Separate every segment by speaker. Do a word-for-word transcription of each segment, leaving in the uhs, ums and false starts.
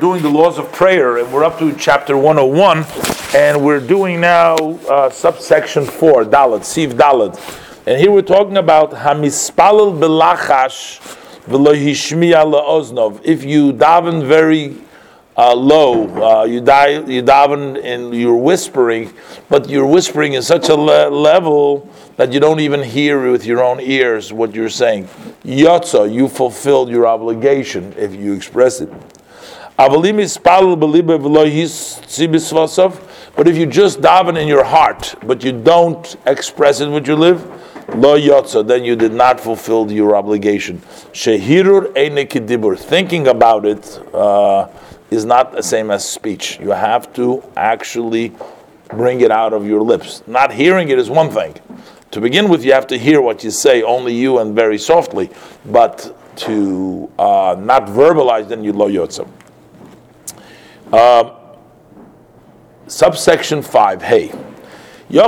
Speaker 1: doing the laws of prayer, and we're up to chapter one oh one, and we're doing now uh, subsection four, Dalad, Siv Dalad. And here we're talking about Hamispalel Belachash V'lo Hishmiya La'oznov. If you daven very uh, low, uh, you, die, you daven and you're whispering, but you're whispering in such a le- level that you don't even hear with your own ears what you're saying. Yotza, you fulfilled your obligation if you express it. But if you just daven in your heart, but you don't express it with your lips, lo yotza, then you did not fulfill your obligation. Shehirur eine kedibur. Thinking about it uh, is not the same as speech. You have to actually bring it out of your lips. Not hearing it is one thing. To begin with, you have to hear what you say, only you and very softly. But to uh, not verbalize, then you lo yotza. Uh, subsection five, hey. You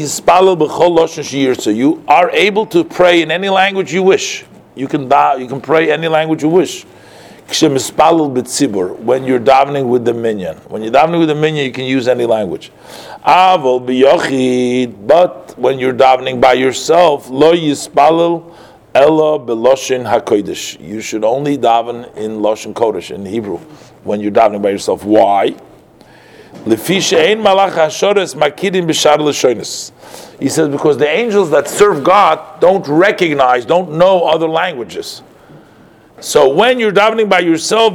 Speaker 1: are able to pray in any language you wish. You can da- you can pray any language you wish. When you're davening with the minyan. When you're davening with the minyan, you can use any language. But when you're davening by yourself, lo yispalel ella beloshin hakodesh. You should only daven in loshin kodesh, in Hebrew, when you're davening by yourself. Why? He says because the angels that serve God don't recognize, don't know other languages. So when you're davening by yourself,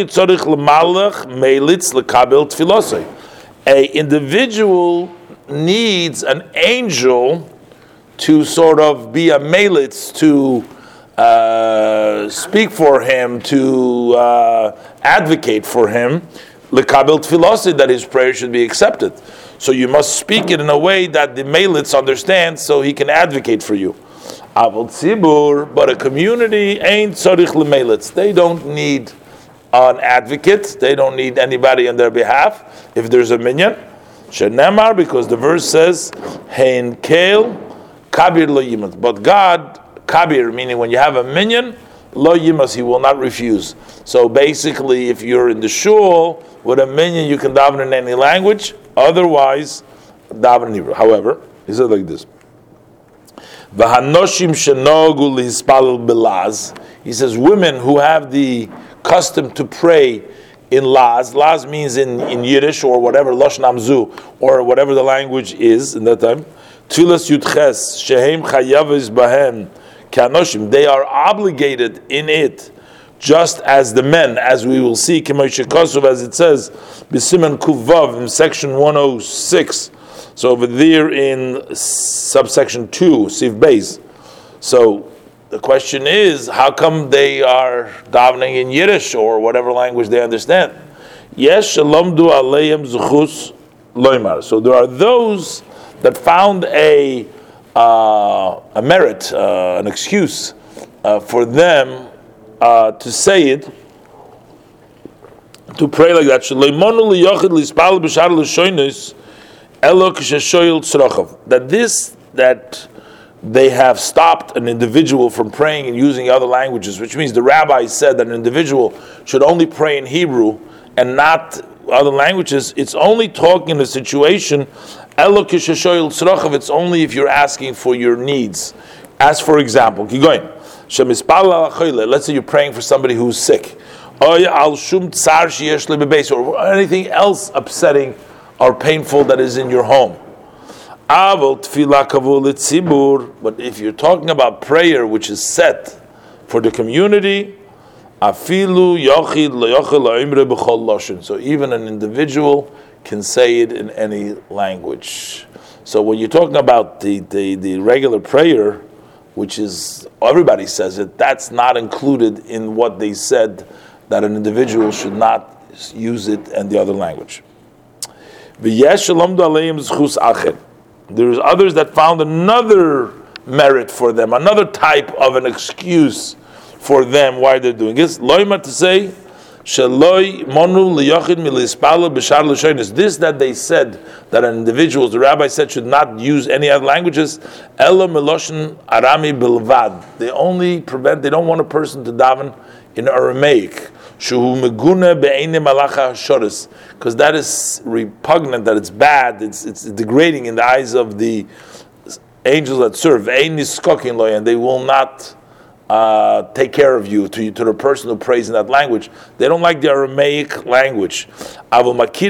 Speaker 1: a individual needs an angel to sort of be a melitz, to uh, speak for him, to uh, advocate for him, lekabel tfilosi, that his prayer should be accepted. So you must speak it in a way that the melitz understands, so he can advocate for you. Avol tzibur, but a community ain't tzarich lemelitz. They don't need an advocate. They don't need anybody on their behalf. If there's a minyan, shenemar, because the verse says, hein kel kabir lo yimat. But God, kabir, meaning when you have a minyan, lo yimas, he will not refuse. So basically, if you're in the shul with a minyan, you can daven in any language. Otherwise, daven in Hebrew. However, he said like this. V'hanoshim shenogu lihispalel belaz. He says women who have the custom to pray in laz. Laz means in, in Yiddish or whatever, Lashon Amzu, or whatever the language is in that time. Tfilas yudches shehem chayavis bahem kanoshim. They are obligated in it, just as the men, as we will see, K'moshe Kosov, as it says, B'siman Kuvav in section one oh six. So over there in subsection two, Siv Beis. So the question is, how come they are davening in Yiddish or whatever language they understand? Yes, shalomdu aleim zuchus loymar. So there are those that found a uh, a merit, uh, an excuse uh, for them uh, to say it, to pray like that. Shaleimonu liyochid lispal b'shar l'shoynis. That this, that they have stopped an individual from praying and using other languages, which means the rabbi said that an individual should only pray in Hebrew and not other languages. It's only talking in a situation, it's only if you're asking for your needs. As for example, keep going. Let's say you're praying for somebody who's sick, or anything else upsetting or painful that is in your home. But if you're talking about prayer which is set for the community, so even an individual can say it in any language. So when you're talking about the, the, the regular prayer, which is, everybody says it, that's not included in what they said that an individual should not use it in the other language. There's others that found another merit for them, another type of an excuse for them why they're doing this. Loima to say, this that they said that an individual, the rabbi said, should not use any other languages. They only prevent, they don't want a person to daven in Aramaic. Shuhu meguna be'enim malacha shoris, because that is repugnant, that it's bad, it's it's degrading in the eyes of the angels that serve. And they will not uh, take care of you to to the person who prays in that language. They don't like the Aramaic language. But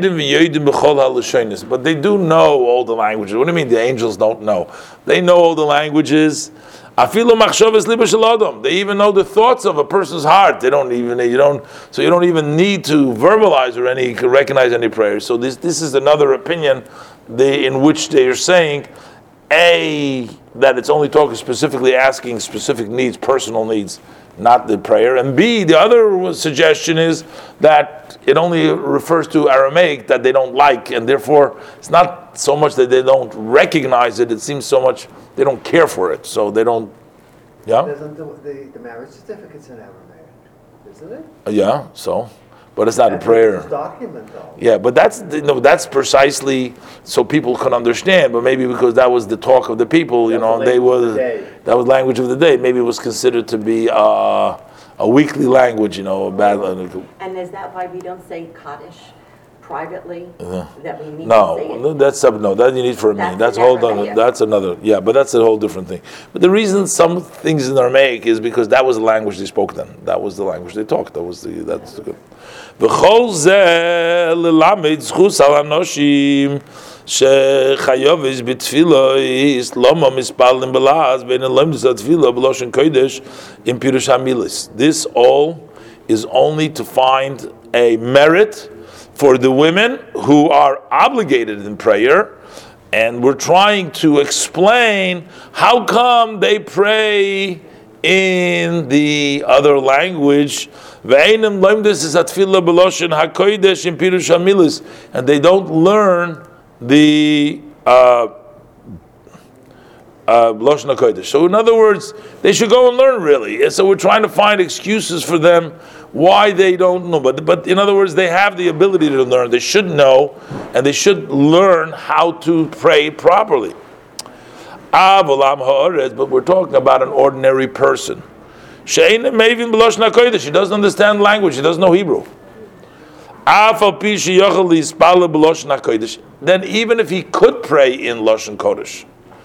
Speaker 1: they do know all the languages. What do you mean the angels don't know? They know all the languages. They even know the thoughts of a person's heart. They don't even you don't so you don't even need to verbalize or any recognize any prayers. So this this is another opinion they, in which they are saying A, that it's only talking specifically asking specific needs, personal needs, not the prayer. And B, the other suggestion is that it only refers to Aramaic that they don't like, and therefore it's not so much that they don't recognize it, it seems so much they don't care for it, so they don't, yeah?
Speaker 2: Doesn't the, the, the marriage certificate's in Aramaic, isn't it?
Speaker 1: Uh, yeah, so, but it's not
Speaker 2: That's
Speaker 1: a prayer.
Speaker 2: It's document though.
Speaker 1: Yeah, but that's you know that's precisely so people can understand. But maybe because that was the talk of the people, you
Speaker 2: That's
Speaker 1: know,
Speaker 2: the
Speaker 1: they
Speaker 2: language of
Speaker 1: was
Speaker 2: the day.
Speaker 1: that was language of the day. Maybe it was considered to be uh, a weekly language, you know, a bad.
Speaker 3: And is that why we don't say Kaddish privately?
Speaker 1: Uh,
Speaker 3: That we need
Speaker 1: No,
Speaker 3: to say it?
Speaker 1: no, that's up. No, that you need for a meaning.
Speaker 3: That's
Speaker 1: That's a whole
Speaker 3: never
Speaker 1: other.
Speaker 3: there.
Speaker 1: That's another. Yeah, but that's a whole different thing. But the reason some things in Aramaic is because that was the language they spoke then. That was the language they talked. That was the. That's the good. V'chol zeh l'lamed zchus al anoshim shechayovis b'tfilos lama mispalim belaz bein elamdus atfila b'loshen kodesh in pirush hamilis. This all is only to find a merit for the women who are obligated in prayer, and we're trying to explain how come they pray in the other language, and they don't learn the uh, uh, Lashon HaKodesh. So in other words, they should go and learn really. And so we're trying to find excuses for them why they don't know. But but in other words, they have the ability to learn. They should know, and they should learn how to pray properly. But we're talking about an ordinary person. She doesn't understand language. She doesn't know Hebrew. Then even if he could pray in Lashon Kodesh,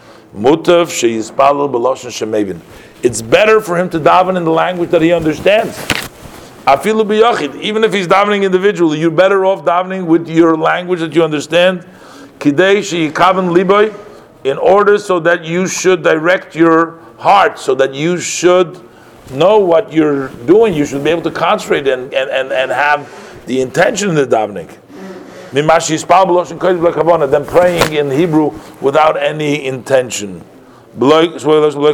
Speaker 1: it's better for him to daven in the language that he understands. Even if he's davening individually, you're better off davening with your language that you understand. In order so that you should direct your heart, so that you should know what you're doing, you should be able to concentrate and, and, and, and have the intention in the davening. Than praying in Hebrew without any intention. Because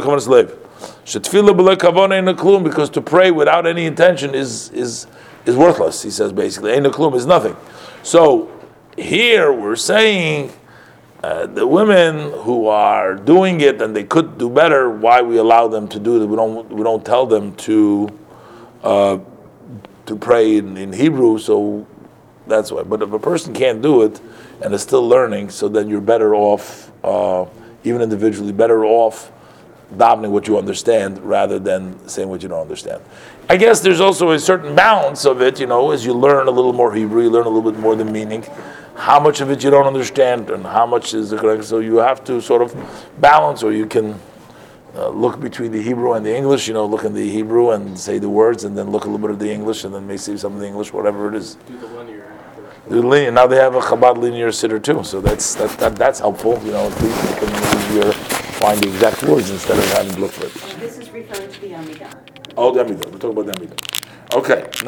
Speaker 1: to pray without any intention is is is worthless, he says basically. Ein klum is nothing. So here we're saying uh, the women who are doing it and they could do better, why we allow them to do it? We don't we don't tell them to uh, to pray in, in Hebrew, so that's why. But if a person can't do it and is still learning, so then you're better off, uh, even individually, better off davening what you understand rather than saying what you don't understand. I guess there's also a certain balance of it, you know, as you learn a little more Hebrew, you learn a little bit more the meaning, how much of it you don't understand and how much is the correct. So you have to sort of balance, or you can uh, look between the Hebrew and the English, you know, look in the Hebrew and say the words, and then look a little bit of the English, and then maybe say some of the English, whatever it is.
Speaker 4: Do the linear.
Speaker 1: Do the linear. Now they have a Chabad linear sitter too, so that's that, that that's helpful. You know, at least you can easier find the exact words instead of having to look for it.
Speaker 3: This is referring to the Amidah.
Speaker 1: Oh, the Amidah. We're talking about the Amidah. Okay.